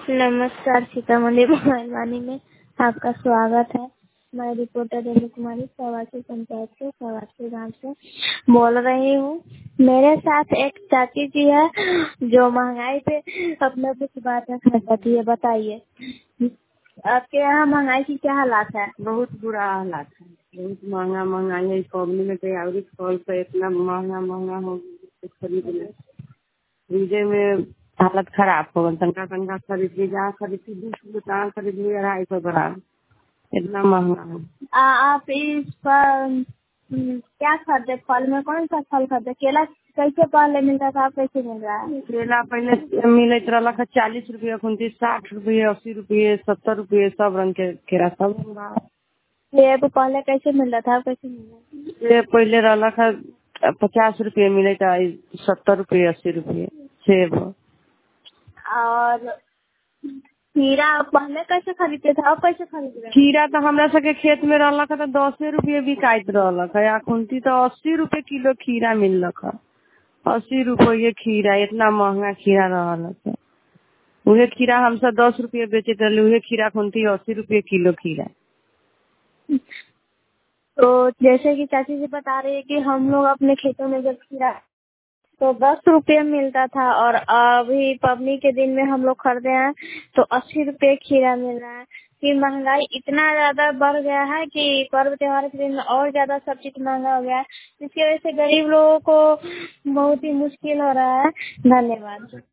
नमस्कार, सीतामढ़ी मोबाइल में आपका स्वागत है। मैं रिपोर्टर रेणु कुमारी सवासी पंचायत से सवासी गांव से बोल रही हूँ। मेरे साथ एक चाची जी है जो महंगाई पे अपना कुछ बात रखना चाहती है। बताइए, आपके यहाँ महंगाई की क्या हालात है? बहुत बुरा हालात है। बहुत महंगाई है। कंपनी में तैयारी फल पे इतना महंगा हो खरीदे में हालत खराब हो गई। तंगा खरीद ली, जहाँ खरीद 20 तहाँ खरीद ली 250 ग्राम। इतना महंगा है। आप इस पर क्या खरीदे? फल में कौन सा फल खरीदे? केला कैसे पहले मिलता था, आप कैसे मिल रहा है? केला पहले मिलत रहा 40 रुपये, 60 रुपये, 80 रुपये, 70 रुपये, सब रंग के केला सब रहा। सेब पहले कैसे मिल रहा था, आप कैसे मिल रहा? सेब पहले रहा 50 रुपये मिले था, 70 रुपये, 80 रुपये सेब। और खीरा पहले कैसे खरीदते थे, अब कैसे खरीद रहे? खीरा तो हमरा सबके खेत में रहा था 10 रुपये बिकाइत रहा है। अखुनती तो 80 रुपये किलो खीरा मिल रहा। 80 रुपये खीरा, इतना महंगा खीरा रहा था। उहे खीरा हम सब 10 रुपये बेचे थे, उहे खीरा खुनती 80 रुपये किलो खीरा। तो जैसे कि चाची जी बता रही है कि हम लोग अपने खेतों में जब खीरा तो 10 रुपये मिलता था और अभी पबनी के दिन में हम लोग खरीदे हैं तो 80 रुपये खीरा मिल रहा है। कि महंगाई इतना ज्यादा बढ़ गया है कि पर्व त्योहार के दिन में और ज्यादा सब चीज महंगा हो गया है, जिसकी वजह से गरीब लोगों को बहुत ही मुश्किल हो रहा है। धन्यवाद।